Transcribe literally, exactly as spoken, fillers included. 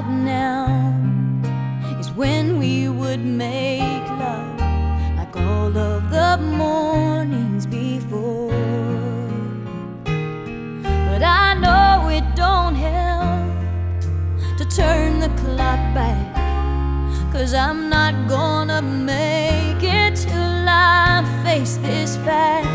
about now is when we would make love like all of the mornings before. But I know it don't help to turn the clock back, 'cause I'm not gonna make it till I face this fact.